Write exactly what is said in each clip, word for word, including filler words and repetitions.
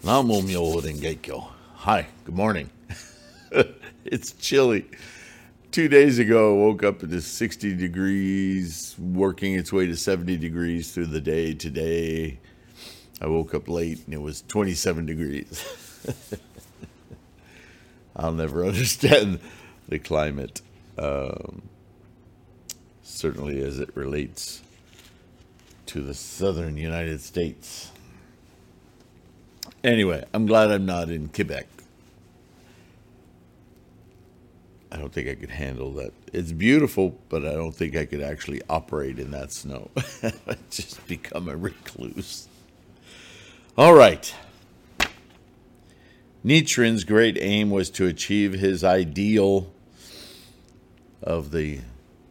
Namyo Rengekyo. Hi, good morning. It's chilly. Two days ago, I woke up at sixty degrees, working its way to seventy degrees through the day. Today, I woke up late and it was twenty-seven degrees. I'll never understand the climate, um, certainly as it relates to the southern United States. Anyway, I'm glad I'm not in Quebec. I don't think I could handle that. It's beautiful, but I don't think I could actually operate in that snow. I'd just become a recluse. All right. Nichiren's great aim was to achieve his ideal of the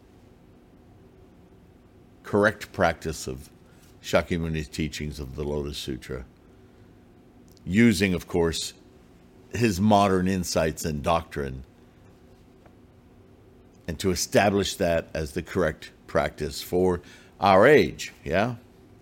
correct practice of Shakyamuni's teachings of the Lotus Sutra, using, of course, his modern insights and doctrine, and to establish that as the correct practice for our age, yeah?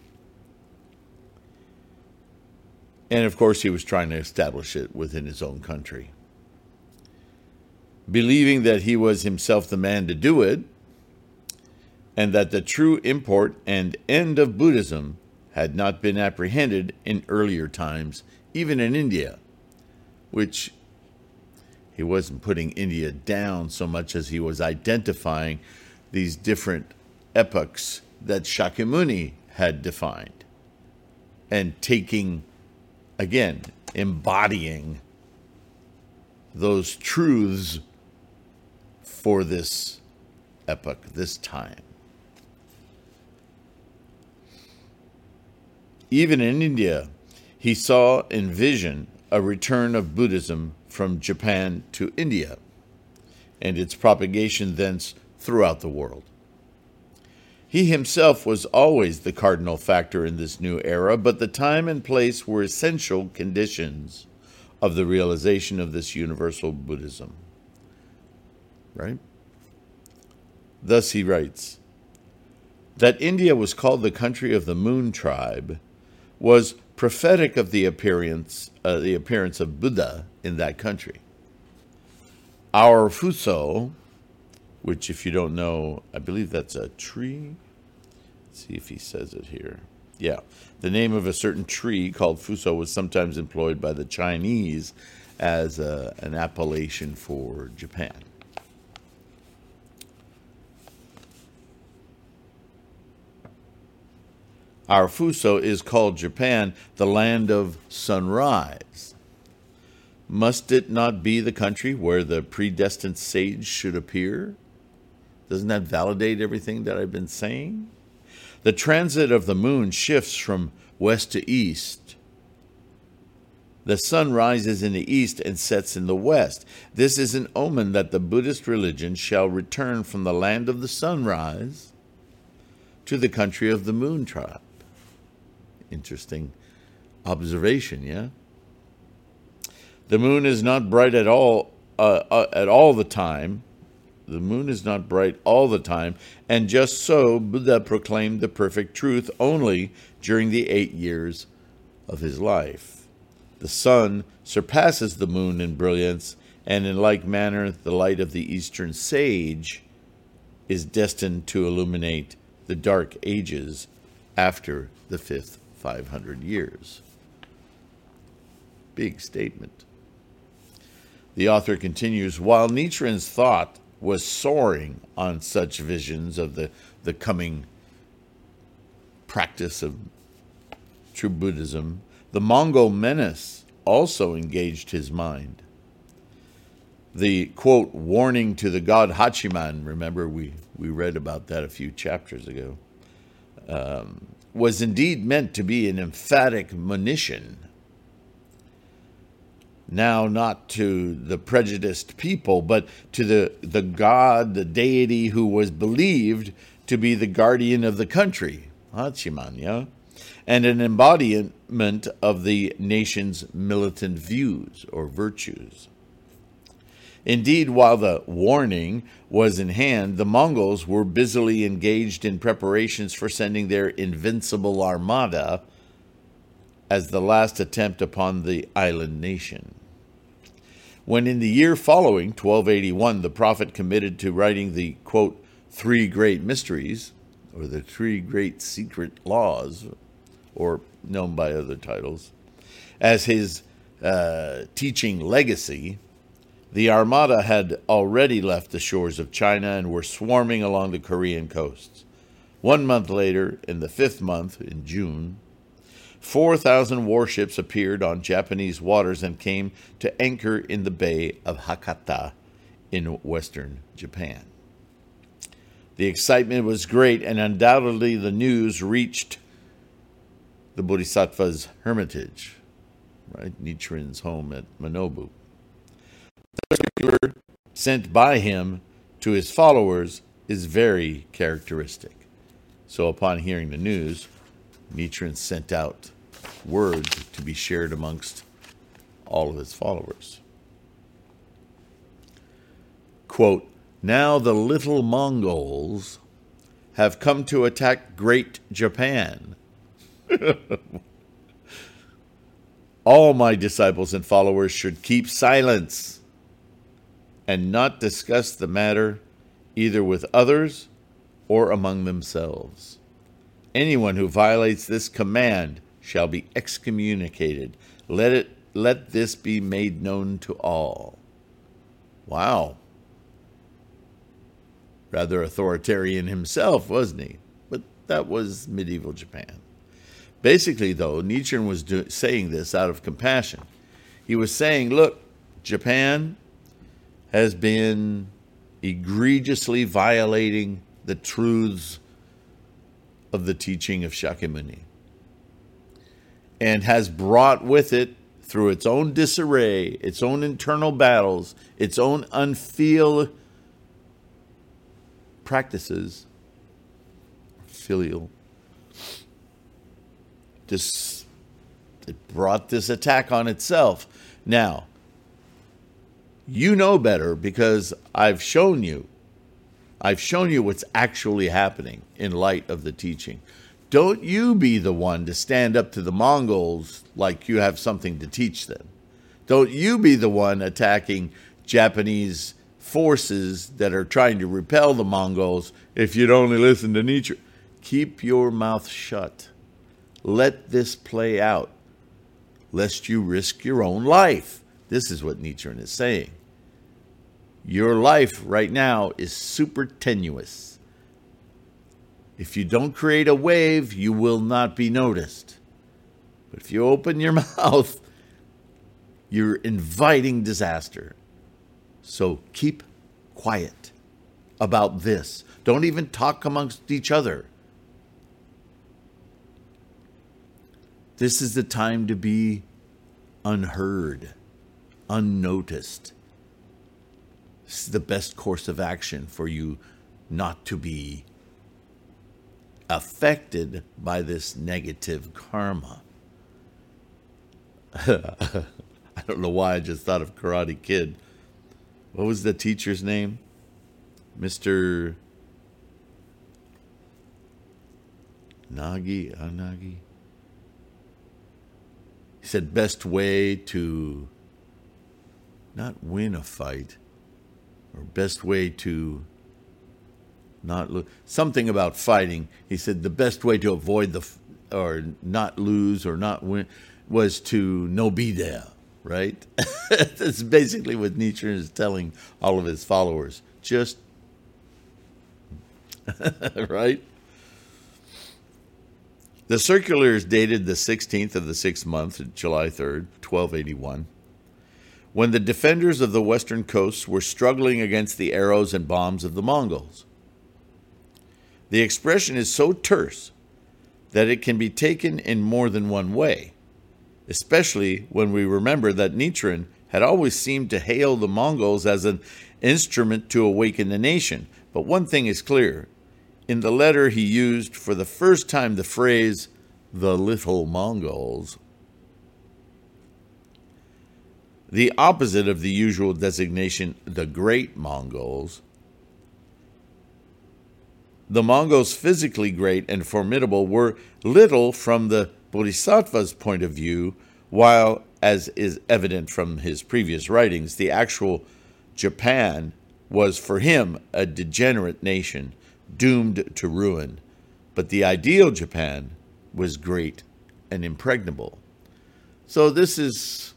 And of course, he was trying to establish it within his own country. Believing that he was himself the man to do it, and that the true import and end of Buddhism had not been apprehended in earlier times, even in India, which he wasn't putting India down so much as he was identifying these different epochs that Shakyamuni had defined and taking, again, embodying those truths for this epoch, this time. Even in India, he saw in vision a return of Buddhism from Japan to India, and its propagation thence throughout the world. He himself was always the cardinal factor in this new era, but the time and place were essential conditions of the realization of this universal Buddhism. Right? Thus he writes, that India was called the country of the Moon tribe was prophetic of the appearance, uh, the appearance of Buddha in that country. Our Fuso, which if you don't know, I believe that's a tree. Let's see if he says it here. Yeah, the name of a certain tree called Fuso was sometimes employed by the Chinese as a, an appellation for Japan. Our Fuso is called Japan, the land of sunrise. Must it not be the country where the predestined sage should appear? Doesn't that validate everything that I've been saying? The transit of the moon shifts from west to east. The sun rises in the east and sets in the west. This is an omen that the Buddhist religion shall return from the land of the sunrise to the country of the moon tribe. Interesting observation, yeah? The moon is not bright at all, uh, uh, at all the time. The moon is not bright all the time, and just so Buddha proclaimed the perfect truth only during the eight years of his life. The sun surpasses the moon in brilliance, and in like manner the light of the Eastern sage is destined to illuminate the dark ages after the fifth five hundred years. Big statement. The author continues, while Nichiren's thought was soaring on such visions of the, the coming practice of true Buddhism, the Mongol menace also engaged his mind. The, quote, warning to the god Hachiman, remember we, we read about that a few chapters ago, um, was indeed meant to be an emphatic monition, now not to the prejudiced people, but to the, the god, the deity who was believed to be the guardian of the country, Hachiman, yeah? And an embodiment of the nation's militant views or virtues. Indeed, while the warning was in hand, the Mongols were busily engaged in preparations for sending their invincible armada as the last attempt upon the island nation. When in the year following, twelve eighty-one, the prophet committed to writing the, quote, three great mysteries, or the three great secret laws, or known by other titles, as his uh, teaching legacy, the Armada had already left the shores of China and were swarming along the Korean coasts. One month later, in the fifth month, in June, four thousand warships appeared on Japanese waters and came to anchor in the Bay of Hakata in western Japan. The excitement was great, and undoubtedly the news reached the Bodhisattva's hermitage, right? Nichiren's home at Manobu. The circular sent by him to his followers is very characteristic. So upon hearing the news, Nichiren sent out word to be shared amongst all of his followers. Quote, now the little Mongols have come to attack Great Japan. All my disciples and followers should keep silence and not discuss the matter either with others or among themselves. Anyone who violates this command shall be excommunicated. Let it let this be made known to all. Wow. Rather authoritarian himself, wasn't he? But that was medieval Japan. Basically, though, Nichiren was do- saying this out of compassion. He was saying, look, Japan has been egregiously violating the truths of the teaching of Shakyamuni, and has brought with it, through its own disarray, its own internal battles, its own unfilial practices, filial, this, it brought this attack on itself. Now, you know better because I've shown you. I've shown you what's actually happening in light of the teaching. Don't you be the one to stand up to the Mongols like you have something to teach them. Don't you be the one attacking Japanese forces that are trying to repel the Mongols if you'd only listen to Nietzsche. Keep your mouth shut. Let this play out, lest you risk your own life. This is what Nichiren is saying. Your life right now is super tenuous. If you don't create a wave, you will not be noticed. But if you open your mouth, you're inviting disaster. So keep quiet about this. Don't even talk amongst each other. This is the time to be unheard, unnoticed. This is the best course of action for you not to be affected by this negative karma. I don't know why I just thought of Karate Kid. What was the teacher's name? Mister Nagi, Anagi. He said best way to not win a fight, or best way to not lose, something about fighting. He said the best way to avoid the, or not lose or not win, was to no be there, right? That's basically what Nietzsche is telling all of his followers. Just, right? The circular is dated the sixteenth of the sixth month, July third, twelve eighty-one, when the defenders of the western coasts were struggling against the arrows and bombs of the Mongols. The expression is so terse that it can be taken in more than one way, especially when we remember that Nichiren had always seemed to hail the Mongols as an instrument to awaken the nation. But one thing is clear. In the letter, he used for the first time the phrase, the little Mongols, the opposite of the usual designation, the great Mongols. The Mongols, physically great and formidable, were little from the Bodhisattva's point of view, while, as is evident from his previous writings, the actual Japan was for him a degenerate nation, doomed to ruin, but the ideal Japan was great and impregnable. So this is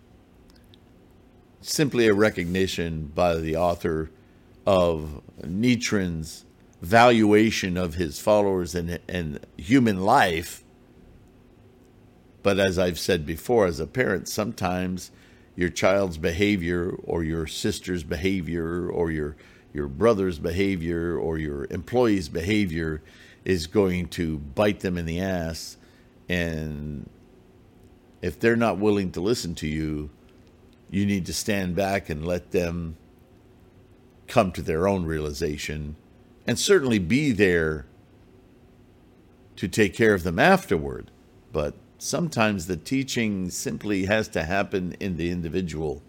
simply a recognition by the author of Nichiren's valuation of his followers and, and human life. But as I've said before, as a parent, sometimes your child's behavior or your sister's behavior or your your brother's behavior or your employee's behavior is going to bite them in the ass. And if they're not willing to listen to you, you need to stand back and let them come to their own realization, and certainly be there to take care of them afterward. But sometimes the teaching simply has to happen in the individual.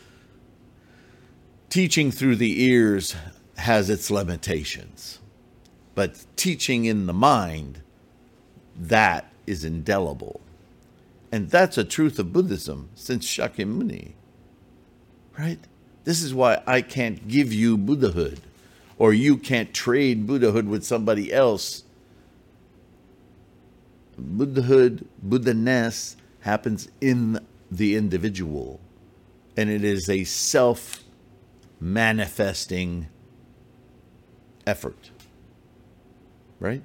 Teaching through the ears has its limitations, but teaching in the mind, that is indelible. And that's a truth of Buddhism since Shakyamuni, right? This is why I can't give you Buddhahood, or you can't trade Buddhahood with somebody else. Buddhahood, Buddha-ness happens in the individual, and it is a self-manifesting effort, right?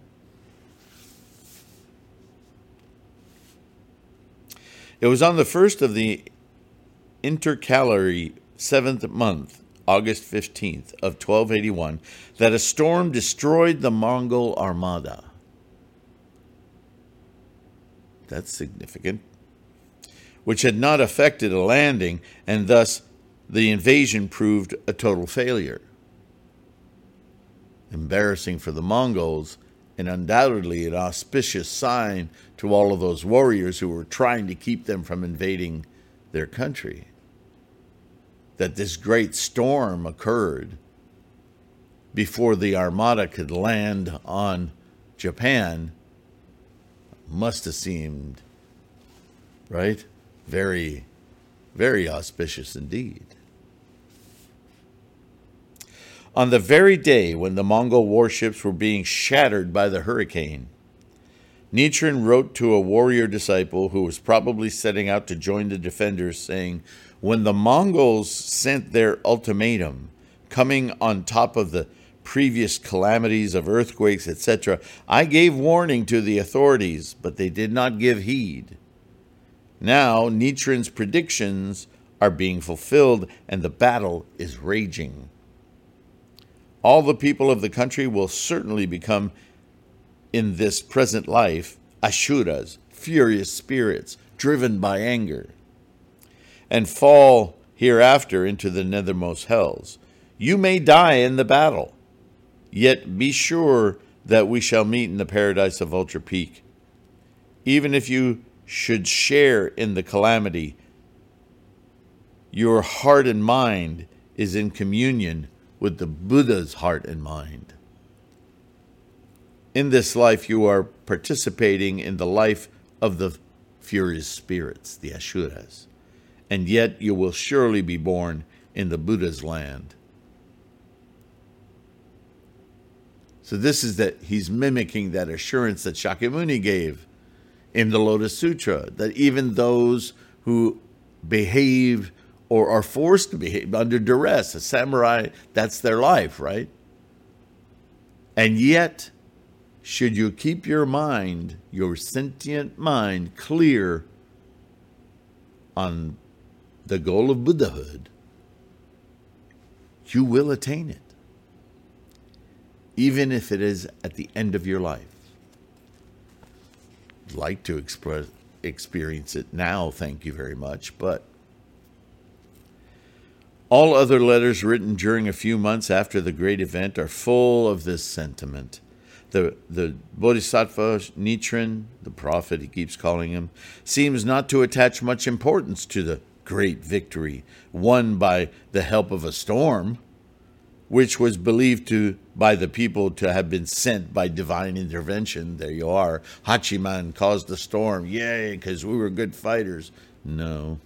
It was on the first of the intercalary seventh month, August fifteenth of twelve eighty-one, that a storm destroyed the Mongol armada. That's significant. Which had not affected a landing, and thus the invasion proved a total failure. Embarrassing for the Mongols, and undoubtedly an auspicious sign to all of those warriors who were trying to keep them from invading their country. That this great storm occurred before the armada could land on Japan must have seemed, right, very, very auspicious indeed. On the very day when the Mongol warships were being shattered by the hurricane, Nichiren wrote to a warrior disciple who was probably setting out to join the defenders, saying, "When the Mongols sent their ultimatum, coming on top of the previous calamities of earthquakes, et cetera, I gave warning to the authorities, but they did not give heed. Now Nichiren's predictions are being fulfilled, and the battle is raging. All the people of the country will certainly become, in this present life, Asuras, furious spirits, driven by anger, and fall hereafter into the nethermost hells. You may die in the battle, yet be sure that we shall meet in the paradise of Vulture Peak. Even if you should share in the calamity, your heart and mind is in communion with the Buddha's heart and mind. In this life, you are participating in the life of the furious spirits, the Asuras, and yet you will surely be born in the Buddha's land." So this is that he's mimicking that assurance that Shakyamuni gave in the Lotus Sutra, that even those who behave or are forced to behave under duress, a samurai, that's their life, right? And yet, should you keep your mind, your sentient mind, clear on the goal of Buddhahood, you will attain it, even if it is at the end of your life. I'd like to express, experience it now, thank you very much, but all other letters written during a few months after the great event are full of this sentiment. The, the Bodhisattva Nichiren, the prophet he keeps calling him, seems not to attach much importance to the great victory won by the help of a storm, which was believed to by the people to have been sent by divine intervention. There you are. Hachiman caused the storm. Yay, because we were good fighters. No.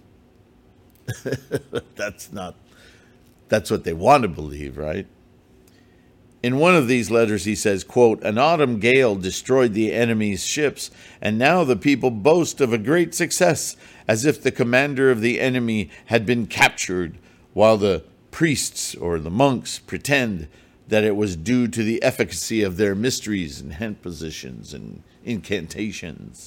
That's not, that's what they want to believe, right? In one of these letters, he says, quote, "An autumn gale destroyed the enemy's ships, and now the people boast of a great success, as if the commander of the enemy had been captured, while the priests or the monks pretend that it was due to the efficacy of their mysteries and hand positions and incantations.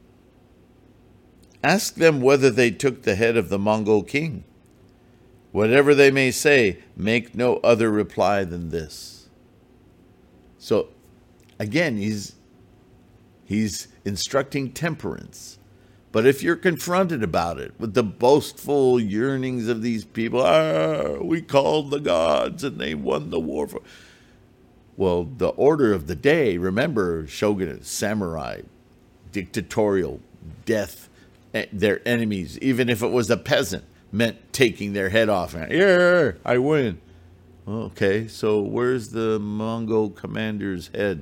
Ask them whether they took the head of the Mongol king. Whatever they may say, make no other reply than this." So, again, he's he's instructing temperance. But if you're confronted about it with the boastful yearnings of these people, ah, we called the gods and they won the war for. Well, the order of the day, remember, shogunate, samurai, dictatorial, death, their enemies, even if it was a peasant, meant taking their head off. Yeah, I win. Okay, so where's the Mongol commander's head?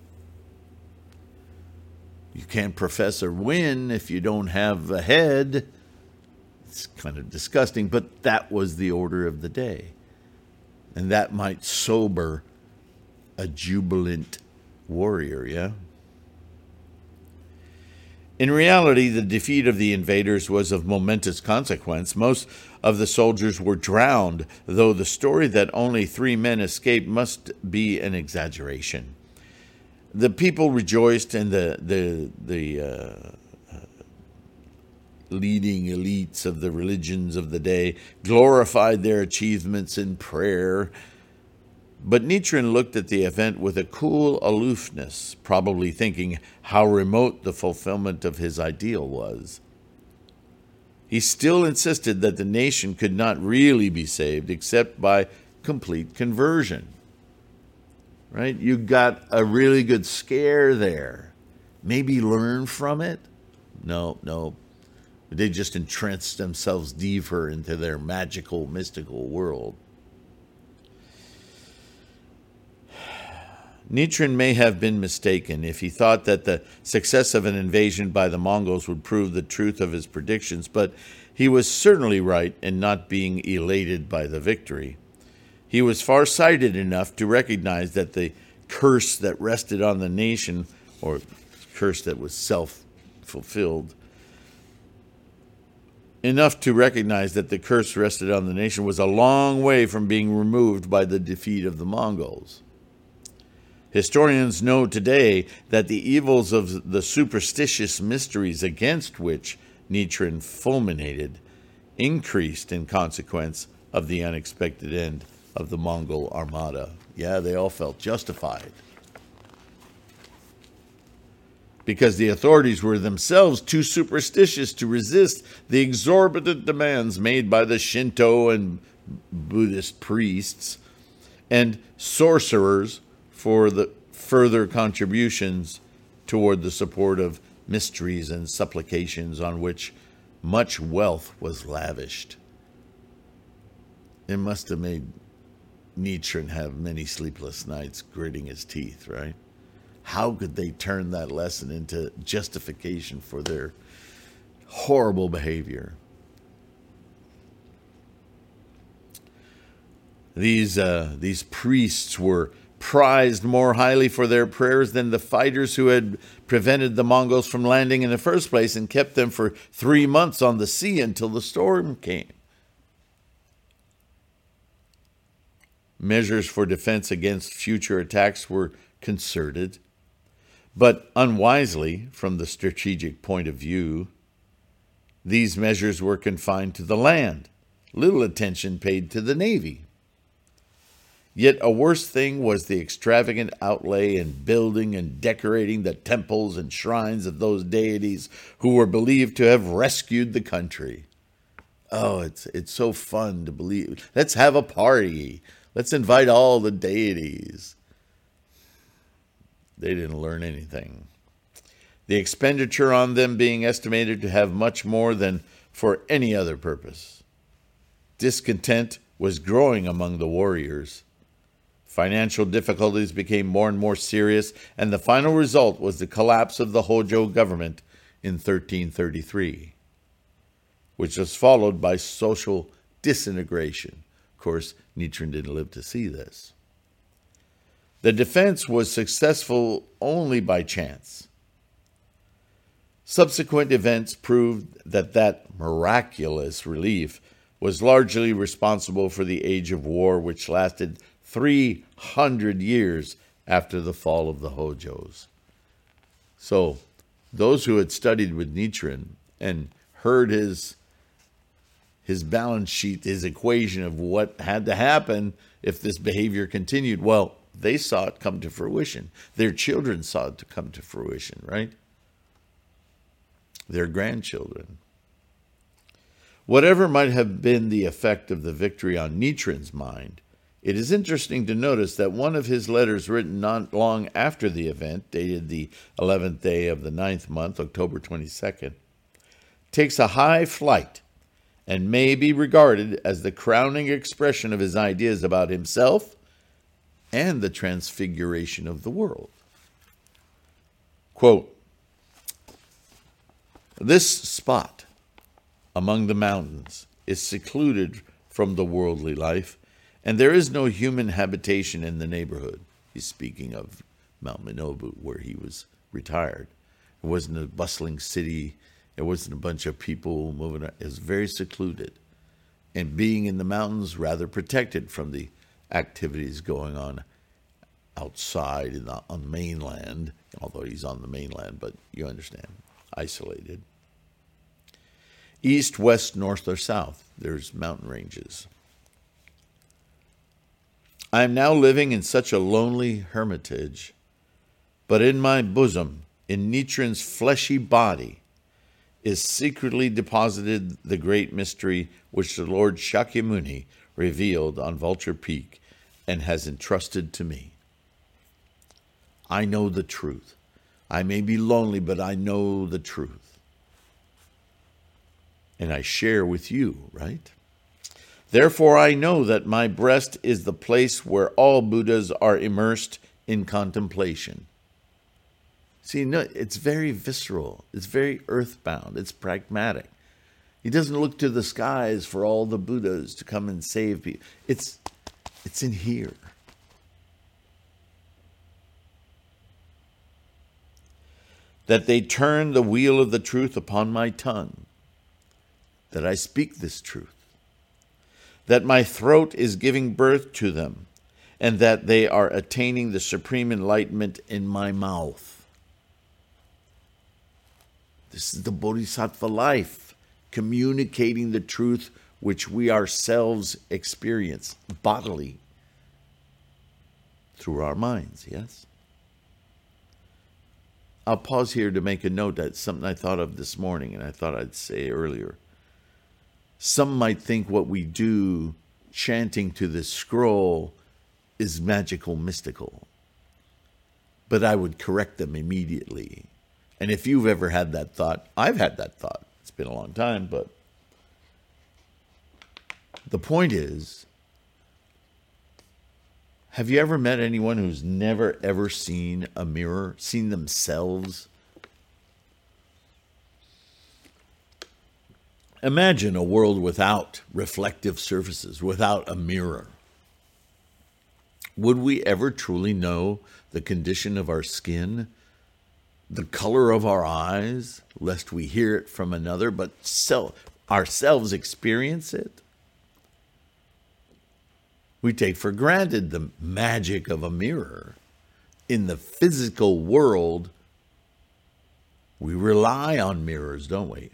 You can't profess a win if you don't have a head. It's kind of disgusting, but that was the order of the day. And that might sober a jubilant warrior, yeah? In reality, the defeat of the invaders was of momentous consequence. Most of the soldiers were drowned, though the story that only three men escaped must be an exaggeration. The people rejoiced, and the the the uh, leading elites of the religions of the day glorified their achievements in prayer. But Nichiren looked at the event with a cool aloofness, probably thinking how remote the fulfillment of his ideal was. He still insisted that the nation could not really be saved except by complete conversion. Right? You got a really good scare there. Maybe learn from it? No, no. They just entrenched themselves deeper into their magical, mystical world. Nichiren may have been mistaken if he thought that the success of an invasion by the Mongols would prove the truth of his predictions, but he was certainly right in not being elated by the victory. He was far-sighted enough to recognize that the curse that rested on the nation, or curse that was self-fulfilled, enough to recognize that the curse rested on the nation was a long way from being removed by the defeat of the Mongols. Historians know today that the evils of the superstitious mysteries against which Nichiren fulminated increased in consequence of the unexpected end of the Mongol armada. Yeah, they all felt justified, because the authorities were themselves too superstitious to resist the exorbitant demands made by the Shinto and Buddhist priests and sorcerers for the further contributions toward the support of mysteries and supplications on which much wealth was lavished. It must have made Nichiren have many sleepless nights gritting his teeth, right? How could they turn that lesson into justification for their horrible behavior? These uh, these priests were prized more highly for their prayers than the fighters who had prevented the Mongols from landing in the first place and kept them for three months on the sea until the storm came. Measures for defense against future attacks were concerted, but unwisely from the strategic point of view. These measures were confined to the land, little attention paid to the navy. Yet a worse thing was the extravagant outlay in building and decorating the temples and shrines of those deities who were believed to have rescued the country. Oh, it's it's so fun to believe. Let's have a party. Let's invite all the deities. They didn't learn anything. The expenditure on them being estimated to have much more than for any other purpose. Discontent was growing among the warriors. Financial difficulties became more and more serious, and the final result was the collapse of the Hojo government in thirteen thirty-three, which was followed by social disintegration. Of course, Nichiren didn't live to see this. The defense was successful only by chance. Subsequent events proved that that miraculous relief was largely responsible for the age of war, which lasted three hundred years after the fall of the Hojos. So, those who had studied with Nichiren and heard his, his balance sheet, his equation of what had to happen if this behavior continued, well, they saw it come to fruition. Their children saw it to come to fruition, right? Their grandchildren. Whatever might have been the effect of the victory on Nichiren's mind, it is interesting to notice that one of his letters written not long after the event, dated the eleventh day of the ninth month, October twenty-second, takes a high flight and may be regarded as the crowning expression of his ideas about himself and the transfiguration of the world. Quote, "This spot among the mountains is secluded from the worldly life, and there is no human habitation in the neighborhood." He's speaking of Mount Minobu, where he was retired. It wasn't a bustling city. It wasn't a bunch of people moving around. It was very secluded. And being in the mountains, rather protected from the activities going on outside in the, on the mainland, although he's on the mainland, but you understand, isolated. East, west, north, or south, there's mountain ranges. I am now living in such a lonely hermitage, but in my bosom, in Nichiren's fleshy body, is secretly deposited the great mystery which the Lord Shakyamuni revealed on Vulture Peak and has entrusted to me. I know the truth. I may be lonely, but I know the truth. And I share with you, right? Therefore, I know that my breast is the place where all Buddhas are immersed in contemplation. See, no, it's very visceral. It's very earthbound. It's pragmatic. He doesn't look to the skies for all the Buddhas to come and save people. It's, it's in here. That they turn the wheel of the truth upon my tongue, that I speak this truth, that my throat is giving birth to them, and that they are attaining the supreme enlightenment in my mouth. This is the Bodhisattva life, communicating the truth which we ourselves experience bodily through our minds, yes? I'll pause here to make a note. That's something I thought of this morning, and I thought I'd say earlier. Some might think what we do chanting to this scroll is magical, mystical. But I would correct them immediately. And if you've ever had that thought, I've had that thought. It's been a long time, but the point is, have you ever met anyone who's never, ever seen a mirror, seen themselves? Imagine a world without reflective surfaces, without a mirror. Would we ever truly know the condition of our skin, the color of our eyes, lest we hear it from another, but self, ourselves experience it? We take for granted the magic of a mirror. In the physical world, we rely on mirrors, don't we?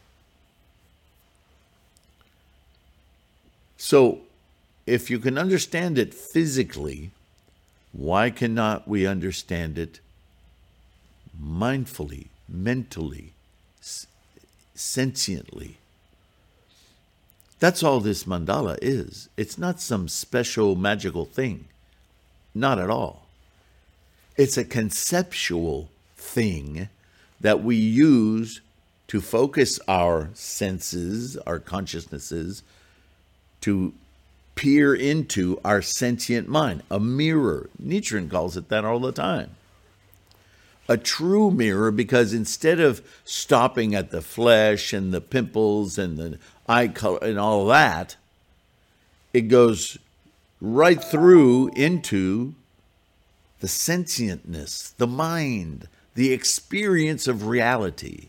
So, if you can understand it physically, why cannot we understand it mindfully, mentally, sentiently? That's all this mandala is. It's not some special magical thing. Not at all. It's a conceptual thing that we use to focus our senses, our consciousnesses, to peer into our sentient mind, a mirror. Nietzsche calls it that all the time. A true mirror, because instead of stopping at the flesh and the pimples and the eye color and all that, it goes right through into the sentientness, the mind, the experience of reality,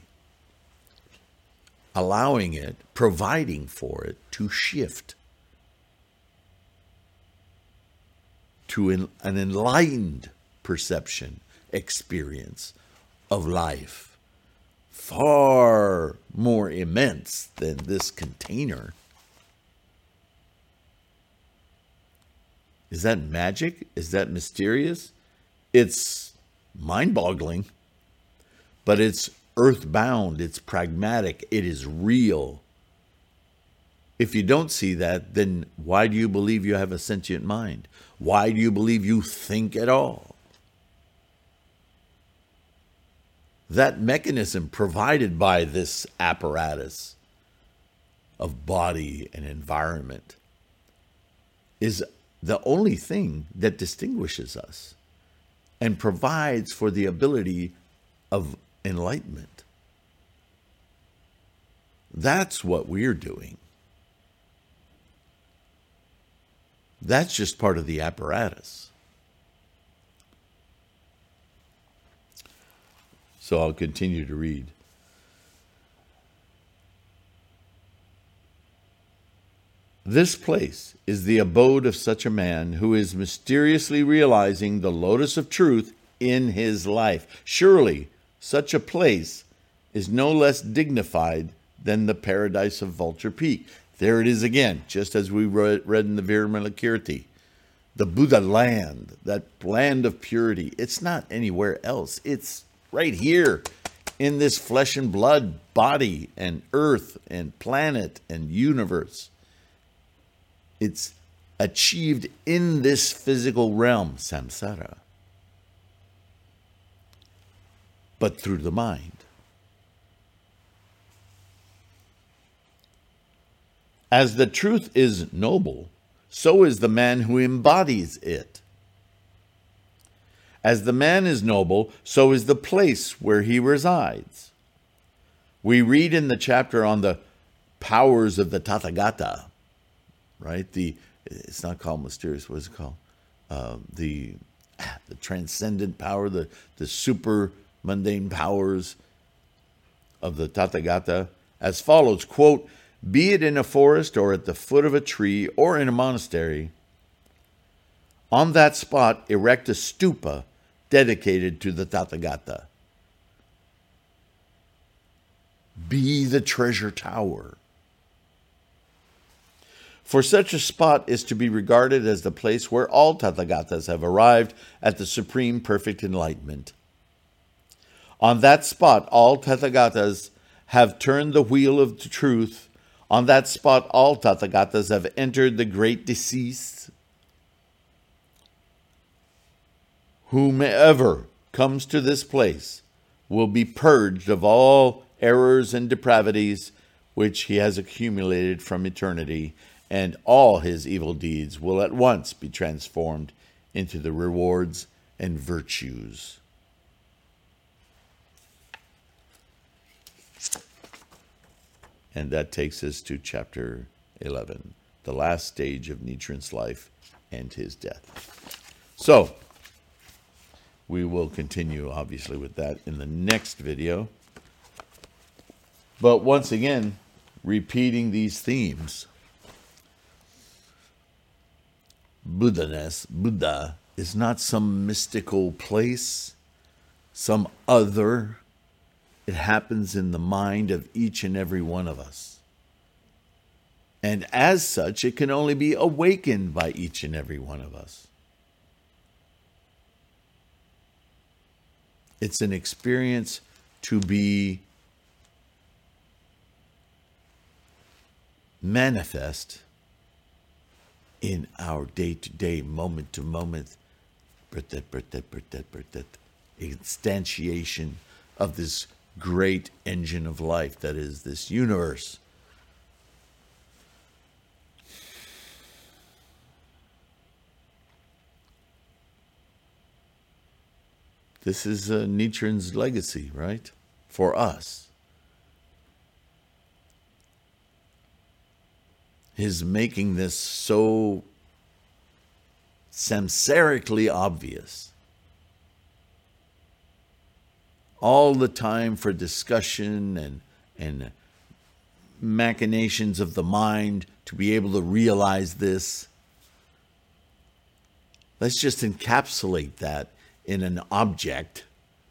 allowing it, providing for it to shift to an enlightened perception, experience of life, far more immense than this container. Is that magic? Is that mysterious? It's mind-boggling, but it's earthbound, it's pragmatic, it is real. If you don't see that, then why do you believe you have a sentient mind? Why do you believe you think at all? That mechanism provided by this apparatus of body and environment is the only thing that distinguishes us and provides for the ability of enlightenment. That's what we're doing. That's just part of the apparatus. So I'll continue to read. This place is the abode of such a man who is mysteriously realizing the lotus of truth in his life. Surely, such a place is no less dignified than the paradise of Vulture Peak. There it is again, just as we read in the Vimalakirti. The Buddha land, that land of purity. It's not anywhere else. It's right here in this flesh and blood body and earth and planet and universe. It's achieved in this physical realm, samsara, but through the mind. As the truth is noble, so is the man who embodies it. As the man is noble, so is the place where he resides. We read in the chapter on the powers of the Tathagata, right? The it's not called mysterious. What is it called? Uh, the the transcendent power, the the super mundane powers of the Tathagata, as follows: quote, "Be it in a forest or at the foot of a tree or in a monastery, on that spot erect a stupa dedicated to the Tathagata. Be the treasure tower. For such a spot is to be regarded as the place where all Tathagatas have arrived at the supreme perfect enlightenment. On that spot, all Tathagatas have turned the wheel of the truth. On that spot, all Tathagatas have entered the great decease. Whomever comes to this place will be purged of all errors and depravities which he has accumulated from eternity, and all his evil deeds will at once be transformed into the rewards and virtues." And that takes us to chapter eleven, the last stage of Nichiren's life and his death. So, we will continue, obviously, with that in the next video. But once again, repeating these themes. Buddha-ness, Buddha, is not some mystical place, some other. It happens in the mind of each and every one of us. And as such, it can only be awakened by each and every one of us. It's an experience to be manifest in our day-to-day, moment-to-moment instantiation of this great engine of life that is this universe. This is uh, Nichiren's legacy, right? For us. His making this so samsarically obvious. All the time for discussion and, and machinations of the mind to be able to realize this. Let's just encapsulate that in an object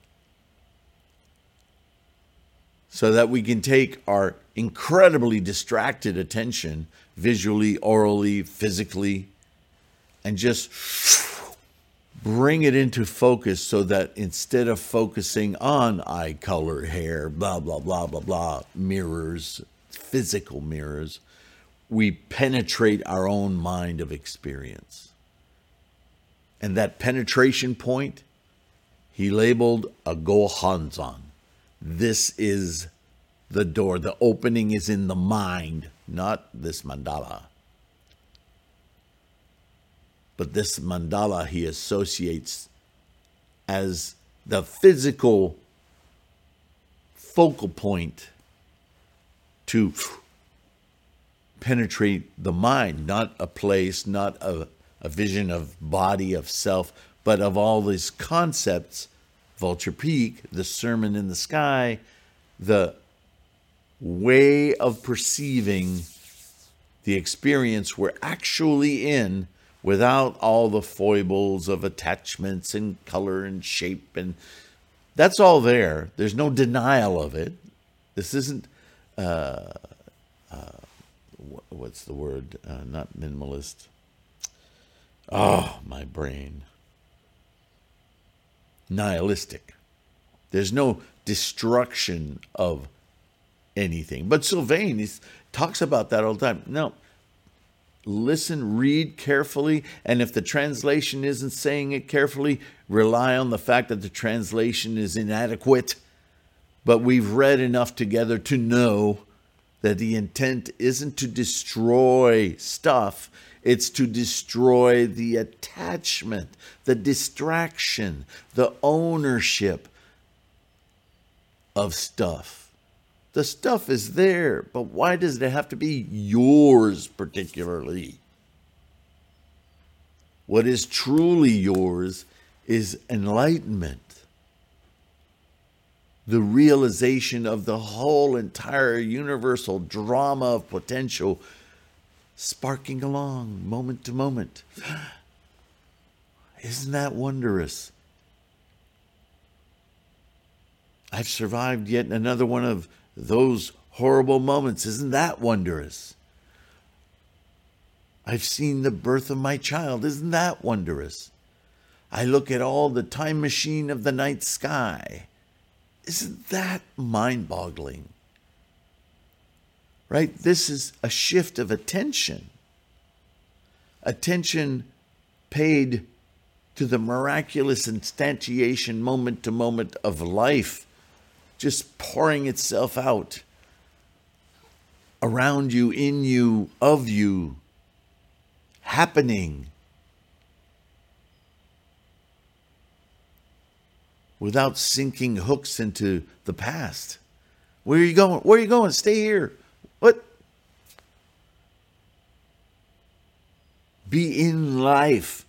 so that we can take our incredibly distracted attention, visually, orally, physically, and just bring it into focus so that instead of focusing on eye color, hair, blah, blah, blah, blah, blah, mirrors, physical mirrors, we penetrate our own mind of experience. And that penetration point, he labeled a Gohanzan. This is the door. The opening is in the mind, not this mandala. But this mandala he associates as the physical focal point to penetrate the mind, not a place, not a, a vision of body, of self, but of all these concepts, Vulture Peak, the sermon in the sky, the way of perceiving the experience we're actually in without all the foibles of attachments and color and shape. And that's all there. There's no denial of it. This isn't, uh, uh, what's the word? Uh, not minimalist. Oh, my brain. Nihilistic. There's no destruction of anything. But Sylvain he talks about that all the time. No. Listen, read carefully, and if the translation isn't saying it carefully, rely on the fact that the translation is inadequate. But we've read enough together to know that the intent isn't to destroy stuff, it's to destroy the attachment, the distraction, the ownership of stuff. The stuff is there, but why does it have to be yours particularly? What is truly yours is enlightenment. The realization of the whole entire universal drama of potential sparking along moment to moment. Isn't that wondrous? I've survived yet another one of those horrible moments. Isn't that wondrous? I've seen the birth of my child. Isn't that wondrous? I look at all the time machine of the night sky. Isn't that mind-boggling? Right? This is a shift of attention. Attention paid to the miraculous instantiation moment to moment of life, just pouring itself out around you, in you, of you, happening without sinking hooks into the past. Where are you going? Where are you going? Stay here. What? Be in life.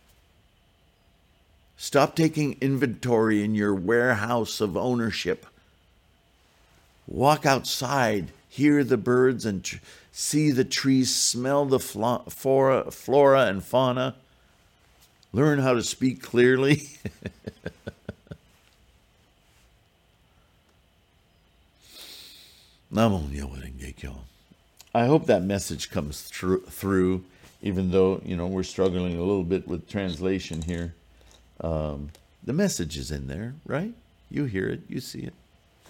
Stop taking inventory in your warehouse of ownership. Walk outside, hear the birds and tr- see the trees, smell the fla- flora, flora and fauna. Learn how to speak clearly. I hope that message comes thr- through, even though, you know, we're struggling a little bit with translation here. Um, the message is in there, right? You hear it, you see it.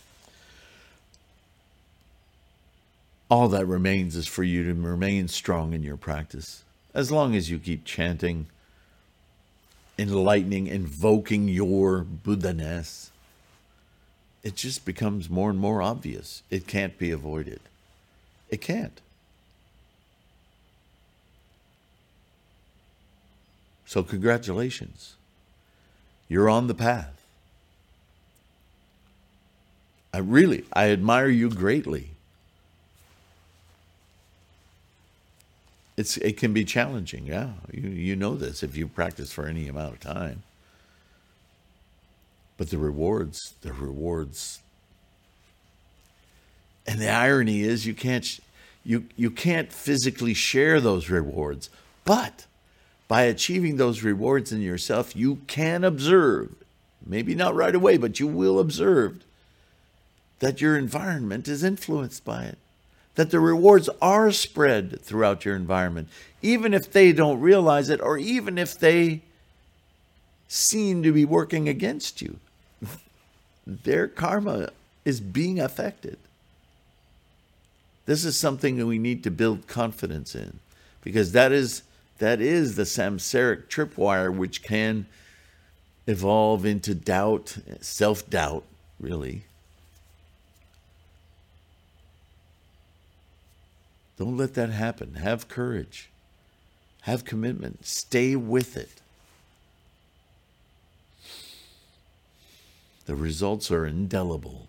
All that remains is for you to remain strong in your practice. As long as you keep chanting, enlightening, invoking your Buddha-ness, it just becomes more and more obvious. It can't be avoided. It can't. So congratulations. You're on the path. I really, I admire you greatly. It's it can be challenging, yeah. You you know this if you practice for any amount of time. But the rewards, the rewards. And the irony is you can't you you can't physically share those rewards. But by achieving those rewards in yourself, you can observe, maybe not right away, but you will observe that your environment is influenced by it, that the rewards are spread throughout your environment, even if they don't realize it, or even if they seem to be working against you. Their karma is being affected. This is something that we need to build confidence in, because that is that is the samsaric tripwire, which can evolve into doubt, self-doubt, really. Don't let that happen. Have courage. Have commitment. Stay with it. The results are indelible.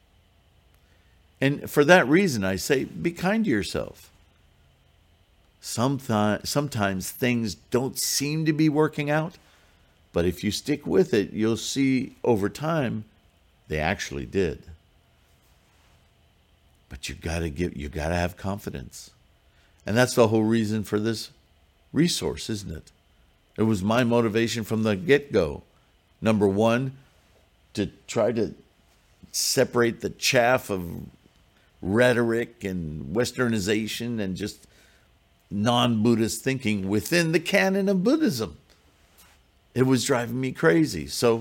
And for that reason, I say, be kind to yourself. Sometimes, sometimes things don't seem to be working out, but if you stick with it, you'll see over time they actually did. But you gotta give, you gotta have confidence, and that's the whole reason for this resource, isn't it? It was my motivation from the get-go. Number one, to try to separate the chaff of rhetoric and westernization and just non-Buddhist thinking within the canon of Buddhism. It was driving me crazy. So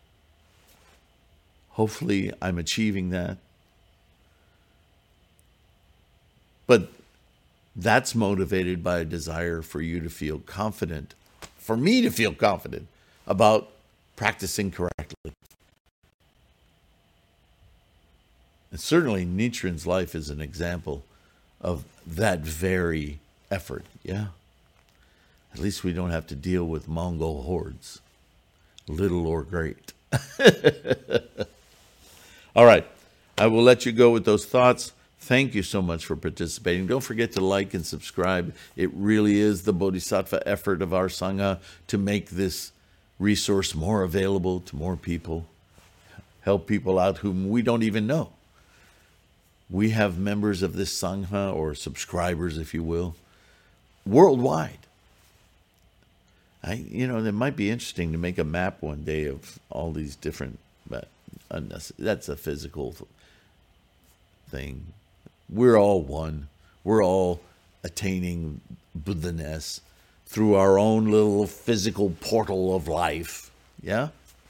hopefully I'm achieving that. But that's motivated by a desire for you to feel confident, for me to feel confident about practicing correctly. And certainly Nichiren's life is an example of that very effort, yeah? At least we don't have to deal with Mongol hordes, little or great. All right, I will let you go with those thoughts. Thank you so much for participating. Don't forget to like and subscribe. It really is the bodhisattva effort of our Sangha to make this resource more available to more people, help people out whom we don't even know. We have members of this Sangha, or subscribers, if you will, worldwide. I, you know, it might be interesting to make a map one day of all these different, but that's a physical thing. We're all one. We're all attaining Buddha-ness through our own little physical portal of life. Yeah?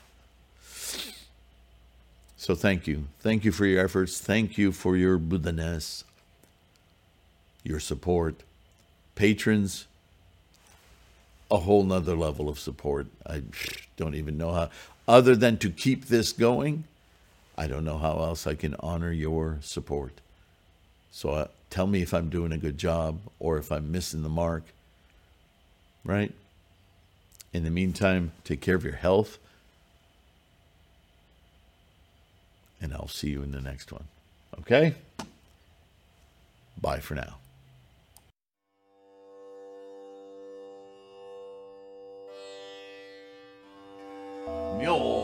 So thank you. Thank you for your efforts. Thank you for your Buddha-ness, your support. Patrons, a whole nother level of support. I don't even know how, other than to keep this going, I don't know how else I can honor your support. So uh, tell me if I'm doing a good job or if I'm missing the mark, right? In the meantime, take care of your health, and I'll see you in the next one. Okay? Bye for now. Mule.